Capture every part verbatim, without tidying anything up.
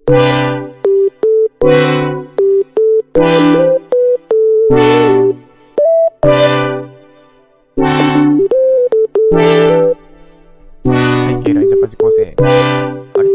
背景ライジャパジ構成。あれ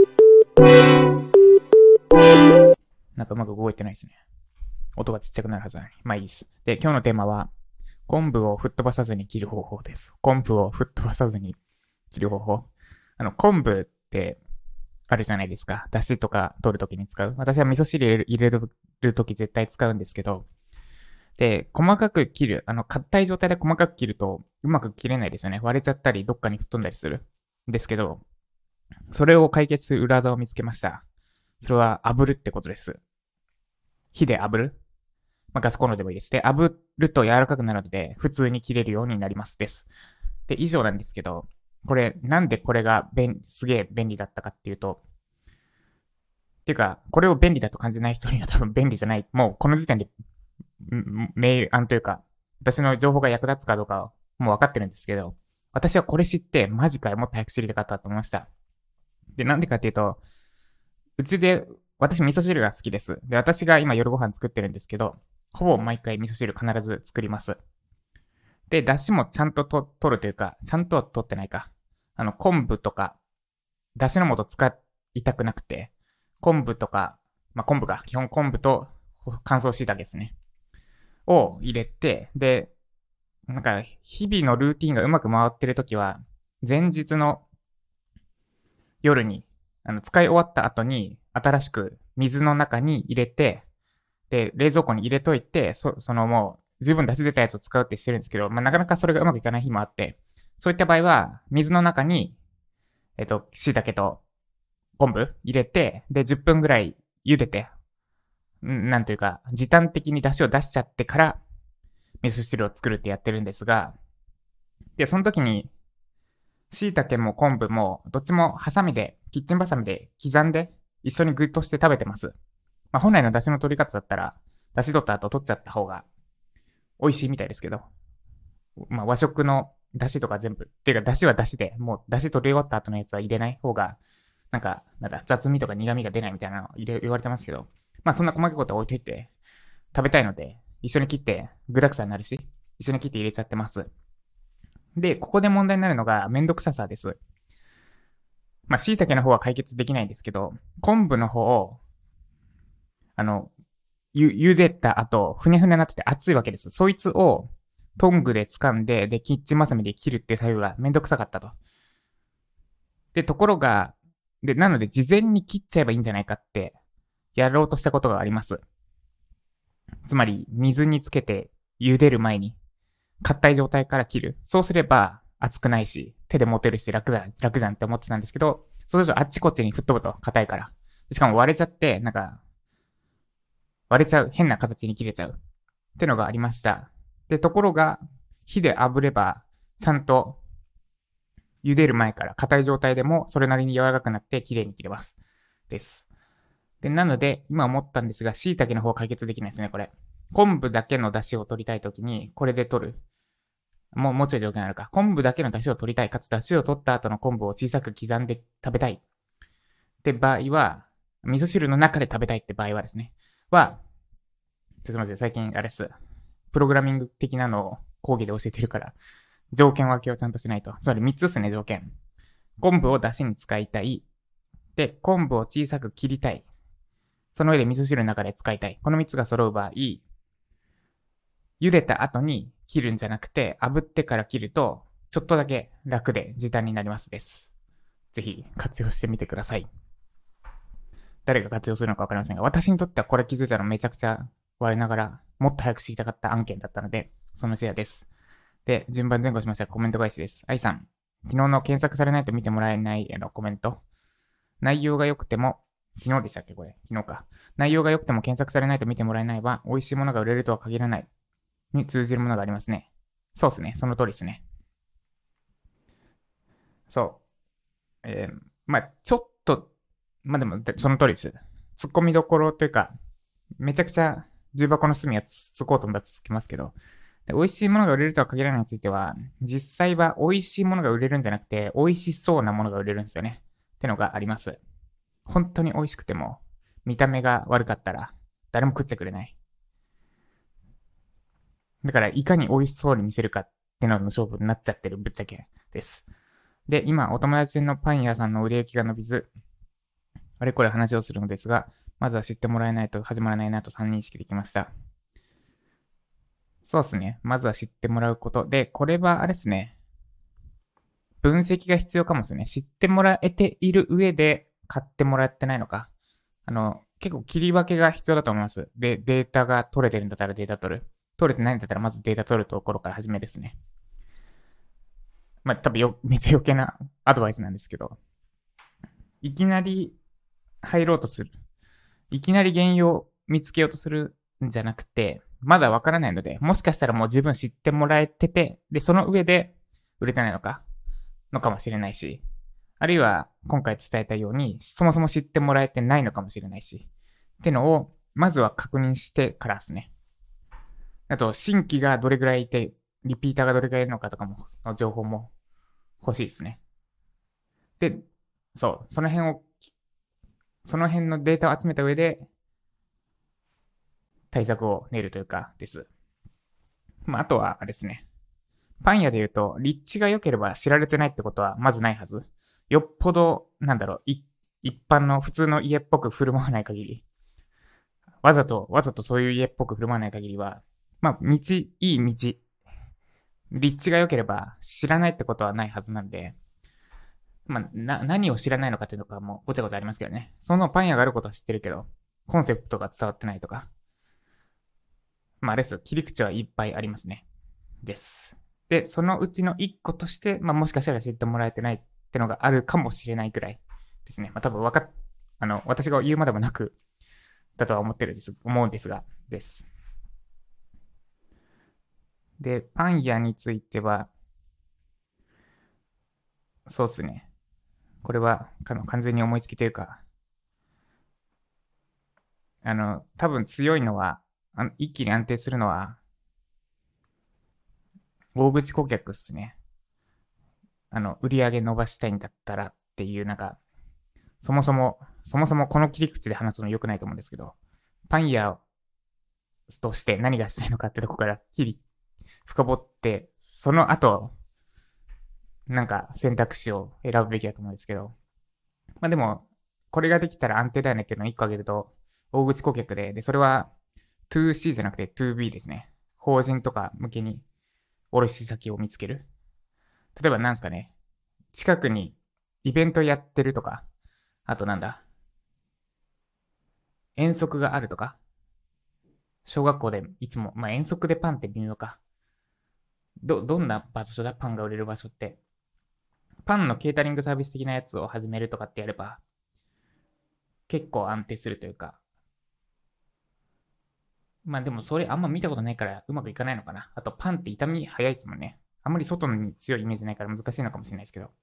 なんかうまく動いてないですね。音がちっちゃくなるはずなのに。まあいいです。で、今日のテーマは、昆布を吹っ飛ばさずに切る方法です。昆布を吹っ飛ばさずに切る方法。あの、昆布ってあるじゃないですか。出汁とか取るときに使う。私は味噌汁入れる、入れるとき絶対使うんですけど、で、細かく切る。あの、硬い状態で細かく切ると、うまく切れないですよね。割れちゃったり、どっかに吹っ飛んだりする。ですけど、それを解決する裏技を見つけました。それは炙るってことです。火で炙る。まあ、ガスコンロでもいいです。で、炙ると柔らかくなるので、普通に切れるようになりますです。で、以上なんですけど、これ、なんでこれが便すげえ便利だったかっていうと、っていうか、これを便利だと感じない人には多分便利じゃない。もうこの時点で、明暗というか、私の情報が役立つかどうかもう分かってるんですけど、私はこれ知って、マジかよ、もっと早く知りたかったと思いました。で、なんでかっていうと、うちで、私味噌汁が好きです。で、私が今夜ご飯作ってるんですけど、ほぼ毎回味噌汁必ず作ります。で、出汁もちゃんとと取るというか、ちゃんとは取ってないか。あの、昆布とか、出汁の素使いたくなくて、昆布とか、まあ、昆布か、基本昆布と乾燥椎茸ですね。を入れて、で、なんか、日々のルーティンがうまく回ってるときは、前日の夜に、あの、使い終わった後に、新しく水の中に入れて、で、冷蔵庫に入れといて、そ、そのもう、十分出し出たやつを使うってしてるんですけど、まあ、なかなかそれがうまくいかない日もあって、そういった場合は、水の中に、えっと、椎茸と昆布入れて、で、じゅっぷんぐらい茹でて、んなんというか、時短的に出汁を出しちゃってから、味噌汁を作るってやってるんですが、で、その時に、椎茸も昆布も、どっちもハサミで、キッチンバサミで刻んで、一緒に具として食べてます。まあ、本来の出汁の取り方だったら、出汁取った後取っちゃった方が美味しいみたいですけど、まあ、和食の出汁とか全部、っていうか出汁は出汁で、もう出汁取り終わった後のやつは入れない方が、なんか、なんだ、雑味とか苦味が出ないみたいなの言われてますけど、まあそんな細かいことは置いといて、食べたいので、一緒に切って具沢山になるし、一緒に切って入れちゃってます。で、ここで問題になるのがめんどくささです。まあ、椎茸の方は解決できないんですけど、昆布の方を、あの、ゆ、茹でた後、ふにゃふにゃになってて熱いわけです。そいつを、トングで掴んで、で、キッチンバサミで切るっていう作業がめんどくさかったと。で、ところが、で、なので事前に切っちゃえばいいんじゃないかって、やろうとしたことがあります。つまり、水につけて茹でる前に、硬い状態から切る。そうすれば、熱くないし、手で持てるし楽だ、楽じゃんって思ってたんですけど、そうするとあっちこっちに吹っ飛ぶと、硬いから。しかも割れちゃって、なんか、割れちゃう、変な形に切れちゃう。ってのがありました。で、ところが、火で炙れば、ちゃんと、茹でる前から硬い状態でも、それなりに柔らかくなって綺麗に切れます。です。で、なので、今思ったんですが、椎茸の方は解決できないですね、これ。昆布だけの出汁を取りたいときに、これで取る。もう、もうちょい条件あるか。昆布だけの出汁を取りたい。かつ出汁を取った後の昆布を小さく刻んで食べたい。って場合は、味噌汁の中で食べたいって場合はですね。は、ちょっとすみません。最近、あれです。プログラミング的なのを講義で教えてるから、条件分けをちゃんとしないと。つまりみっつですね、条件。昆布を出汁に使いたい。で、昆布を小さく切りたい。その上で味噌汁の中で使いたい。このみっつが揃う場合、茹でた後に切るんじゃなくて、炙ってから切ると、ちょっとだけ楽で時短になりますです。ぜひ活用してみてください。誰が活用するのかわかりませんが、私にとってはこれ気づいたのめちゃくちゃ我ながら、もっと早く知りたかった案件だったので、そのシェアです。で、順番前後しましたコメント返しです。愛さん、昨日の検索されないと見てもらえないへのコメント。内容が良くても、昨日でしたっけこれ。昨日か。内容が良くても検索されないと見てもらえないは、美味しいものが売れるとは限らない。に通じるものがありますね。そうですね。その通りですね。そう。えー、まあちょっと、まあでも、その通りです。突っ込みどころというか、めちゃくちゃ重箱の隅はつつこうと思ったらつきますけど、で美味しいものが売れるとは限らないについては、実際は美味しいものが売れるんじゃなくて、美味しそうなものが売れるんですよね。ってのがあります。本当に美味しくても、 見た目が悪かったら、誰も食っちゃくれない。だから、いかに美味しそうに見せるかってのの勝負になっちゃってる、ぶっちゃけです。で、今、お友達のパン屋さんの売れ行きが伸びず、あれこれ話をするのですが、まずは知ってもらえないと始まらないなと再認識できました。そうですね。まずは知ってもらうこと。で、これはあれですね。分析が必要かもですね。知ってもらえている上で買ってもらってないのか。あの、結構切り分けが必要だと思います。で、データが取れてるんだったらデータ取る。取れてないんだったらまずデータ取るところから始めですね。まあ、多分よ、めっちゃ余計なアドバイスなんですけど、いきなり入ろうとする。いきなり原因を見つけようとするんじゃなくて、まだわからないので、もしかしたらもう十分知ってもらえてて、で、その上で売れてないのか、のかもしれないし、あるいは今回伝えたように、そもそも知ってもらえてないのかもしれないし、ってのを、まずは確認してからですね。あと、新規がどれぐらいいて、リピーターがどれぐらいいるのかとかも、の情報も欲しいですね。で、そう、その辺を、その辺のデータを集めた上で、対策を練るというか、です。まあ、あとは、あれですね。パン屋で言うと、立地が良ければ知られてないってことはまずないはず。よっぽど、なんだろう、一般の普通の家っぽく振る舞わない限り、わざと、わざとそういう家っぽく振る舞わない限りは、まあ、道、いい道、立地が良ければ知らないってことはないはずなんで、まあ、な、何を知らないのかっていうのかもごちゃごちゃありますけどね。そのパン屋があることは知ってるけど、コンセプトが伝わってないとか。まあ、あれです。切り口はいっぱいありますね。です。で、そのうちのいっことして、まあ、もしかしたら知ってもらえてないってのがあるかもしれないくらいですね。まあ、多分わかっ、あの、私が言うまでもなく、だとは思ってるんです、思うんですが、です。で、パン屋については、そうっすね。これは、完全に思いつきというか、あの、多分強いのは、一気に安定するのは、大口顧客っすね。あの、売り上げ伸ばしたいんだったらっていう、なんか、そもそも、そもそもこの切り口で話すの良くないと思うんですけど、パン屋として何がしたいのかってとこから切り、深掘って、その後、なんか選択肢を選ぶべきだと思うんですけど、まあでも、これができたら安定だよねっていうのをいっこ挙げると、大口顧客で、で、それは ツーシー じゃなくて ツービー ですね。法人とか向けに卸先を見つける。例えばなんすかね、近くにイベントやってるとか、あとなんだ、遠足があるとか、小学校でいつも、まあ遠足でパンって微妙か。ど、どんな場所だパンが売れる場所って。パンのケータリングサービス的なやつを始めるとかってやれば、結構安定するというか。まあでもそれあんま見たことないからうまくいかないのかな。あとパンって傷み早いですもんね。あんまり外に強いイメージないから難しいのかもしれないですけど。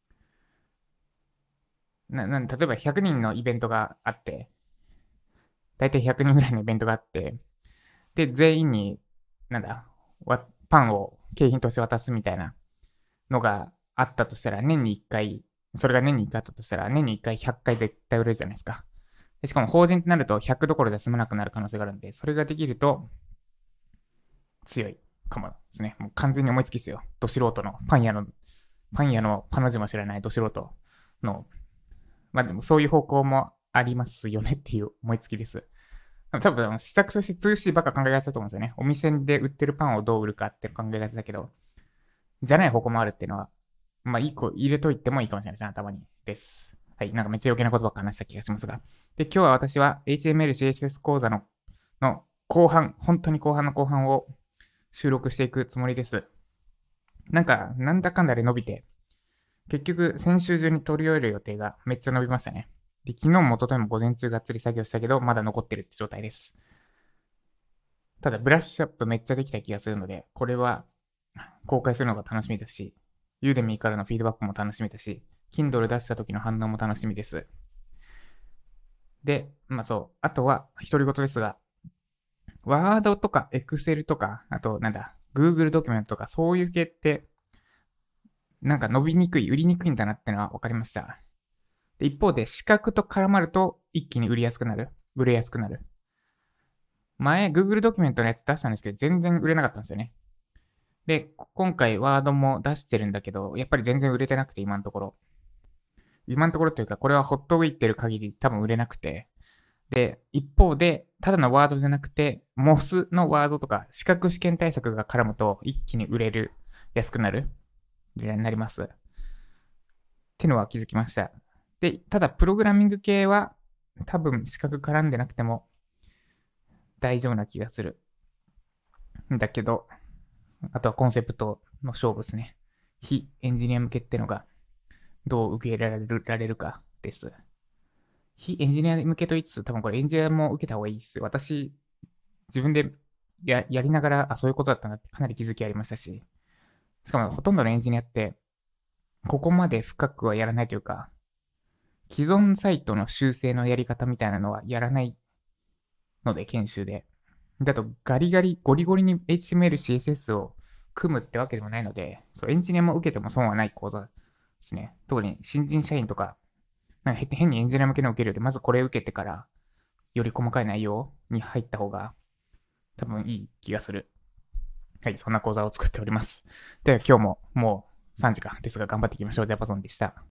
な、な、例えばひゃくにんのイベントがあって、だいたいひゃくにんぐらいのイベントがあって、で、全員に、なんだ、パンを景品として渡すみたいなのがあったとしたら、年にいっかい、それが年にいっかいあったとしたら、年にいっかいひゃっかい絶対売れるじゃないですか。でしかも法人ってなるとひゃくどころで済まなくなる可能性があるんで、それができると強いかもですね。もう完全に思いつきですよ。ど素人の、パン屋の、パン屋のパの字も知らないど素人の、まあでもそういう方向もありますよねっていう思いつきです。多分、施策として ツーシー ばっか考えがちだと思うんですよね。お店で売ってるパンをどう売るかって考えがちだけど、じゃない方向もあるっていうのは、まあ、一個入れといてもいいかもしれないですね、頭に。です。はい。なんかめっちゃ余計なことばっか話した気がしますが。で、今日は私は エイチティーエムエル、シーエスエス 講座の、の後半、本当に後半の後半を収録していくつもりです。なんか、なんだかんだで伸びて、結局、先週中に取り終える予定がめっちゃ伸びましたね。で、昨日も一昨日も午前中がっつり作業したけど、まだ残ってるって状態です。ただ、ブラッシュアップめっちゃできた気がするので、これは公開するのが楽しみですし、ユーデミーからのフィードバックも楽しみだし、Kindle 出した時の反応も楽しみです。で、まあそう、あとは、独り言ですが、ワードとか Excel とか、あとなんだ、Google ドキュメントとか、そういう系って、なんか伸びにくい、売りにくいんだなってのは分かりました。で一方で、資格と絡まると一気に売りやすくなる。売れやすくなる。前、Google ドキュメントのやつ出したんですけど、全然売れなかったんですよね。で、今回ワードも出してるんだけど、やっぱり全然売れてなくて、今のところ。今のところというか、これはほっといてる限り多分売れなくて。で、一方で、ただのワードじゃなくて、モスのワードとか、資格試験対策が絡むと、一気に売れる、安くなる、なります。ってのは気づきました。で、ただ、プログラミング系は、多分資格絡んでなくても大丈夫な気がする。んだけど、あとはコンセプトの勝負ですね。非エンジニア向けってのがどう受け入れられるられるかです。非エンジニア向けと言いつつ、多分これエンジニアも受けた方がいいです。私、自分でややりながら、あ、そういうことだったなってかなり気づきありましたし、しかもほとんどのエンジニアって、ここまで深くはやらないというか、既存サイトの修正のやり方みたいなのはやらないので、研修で。だと、ガリガリ、ゴリゴリに エイチティーエムエル、シーエスエス を組むってわけでもないので、そう、エンジニアも受けても損はない講座ですね。特に新人社員とか、なんか変にエンジニア向けの受けるより、まずこれ受けてから、より細かい内容に入った方が、多分いい気がする。はい、そんな講座を作っております。では今日ももうさんじかんですが頑張っていきましょう。ジャパソンでした。